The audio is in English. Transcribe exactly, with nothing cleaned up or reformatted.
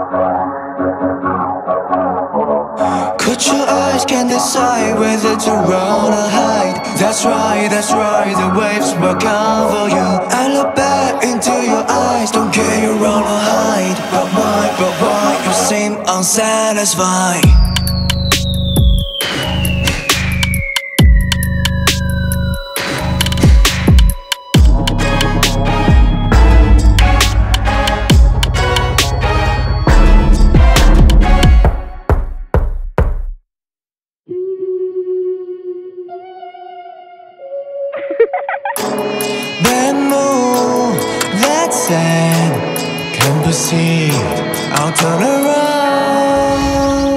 Close your eyes, can decide whether to run or hide. That's right, that's right, the waves will cover you. I look back into your eyes, don't care you run or hide. But why, but why, you seem unsatisfied. Bad moon, that sand can proceed. I'll turn around.